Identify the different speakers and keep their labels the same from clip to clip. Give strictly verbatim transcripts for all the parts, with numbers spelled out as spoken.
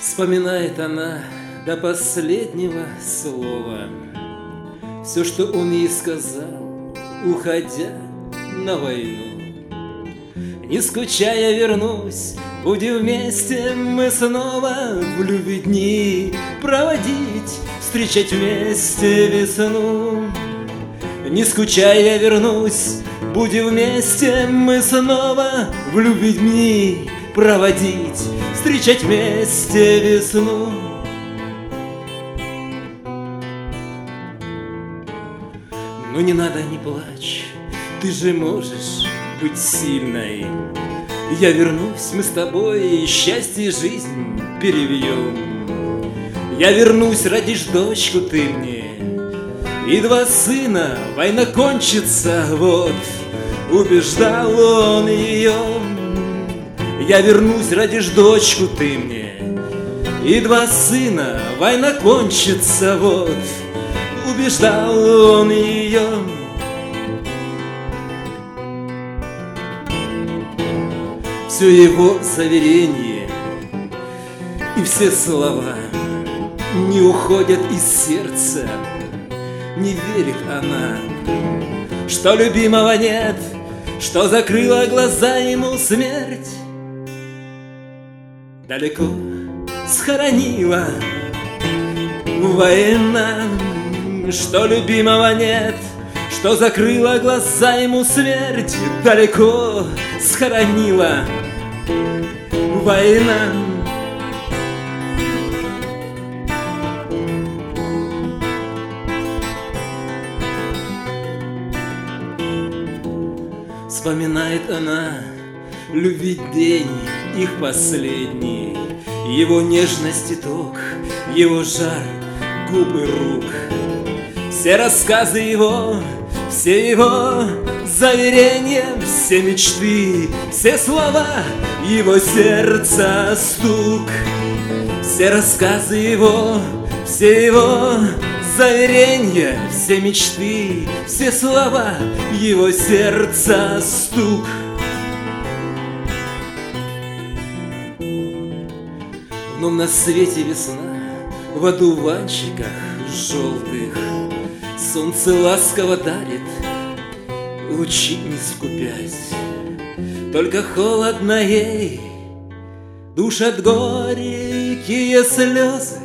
Speaker 1: Вспоминает она до последнего слова все, что он ей сказал, уходя на войну. Не скучая вернусь, будем вместе мы снова в любви дни проводить, встречать вместе весну. Не скучая вернусь, будем вместе мы снова в любви дни проводить, встречать вместе весну. Ну не надо, не плачь, ты же можешь быть сильной. Я вернусь, мы с тобой и счастье и жизнь перевьем. Я вернусь, родишь дочку ты мне, и два сына, война кончится, вот, убеждал он ее. Я вернусь, родишь дочку ты мне, и два сына, война кончится, вот, убеждал он ее. Все его заверения и все слова не уходят из сердца. Не верит она, что любимого нет, что закрыла глаза ему смерть. Далеко схоронила война, что любимого нет, что закрыла глаза ему смерть. Далеко схоронила война. Вспоминает она любви день их последний, его нежность и ток, его жар губы рук. Все рассказы его, все его заверения, все мечты, все слова, его сердца стук. Все рассказы его, все его заверения, все мечты, все слова, его сердца стук. Но на свете весна, в одуванчиках желтых, солнце ласково дарит лучи, не скупясь. Только холодно ей, душат горькие слезы,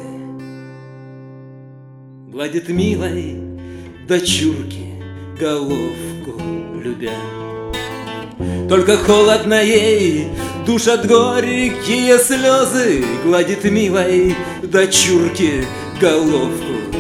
Speaker 1: гладит милой дочурке головку любя. Только холодно ей, душат горькие слезы, гладит милой дочурке головку